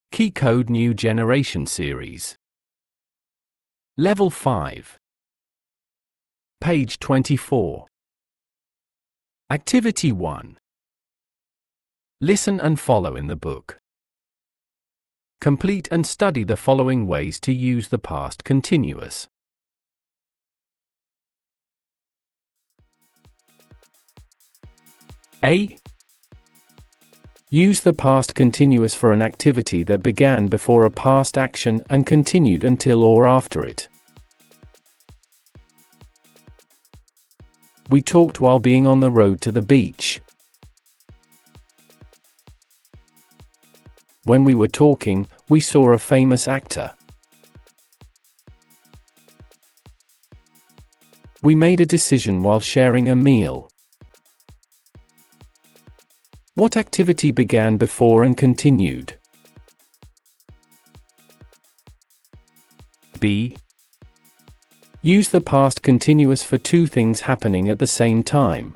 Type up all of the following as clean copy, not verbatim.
KeyCode New Generation Series. Level 5. Page 24. Activity 1. Listen and follow in the book. Complete and study the following ways to use the past continuous. A. Use the past continuous for an activity that began before a past action and continued until or after it. We talked while being on the road to the beach. When we were talking, we saw a famous actor. We made a decision while sharing a meal. What activity began before and continued? B. Use the past continuous for two things happening at the same time.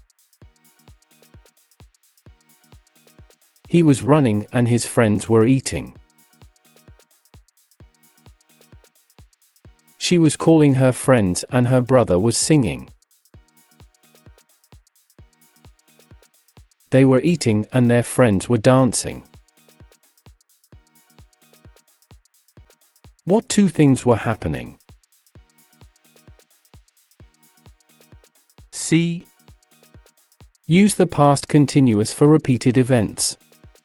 He was running and his friends were eating. She was calling her friends and her brother was singing. They were eating and their friends were dancing. What two things were happening? C. Use the past continuous for repeated events.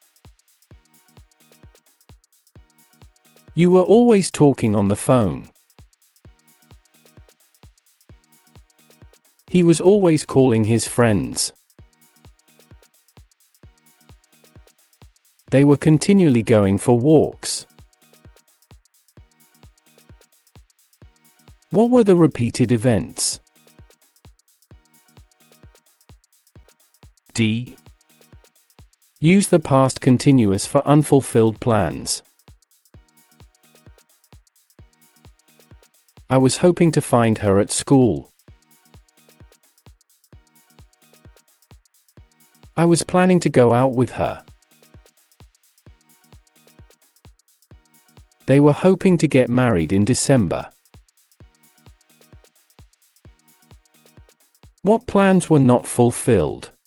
You were always talking on the phone. He was always calling his friends. They were continually going for walks. What were the repeated events? D. Use the past continuous for unfulfilled plans. I was hoping to find her at school. I was planning to go out with her. They were hoping to get married in December. What plans were not fulfilled?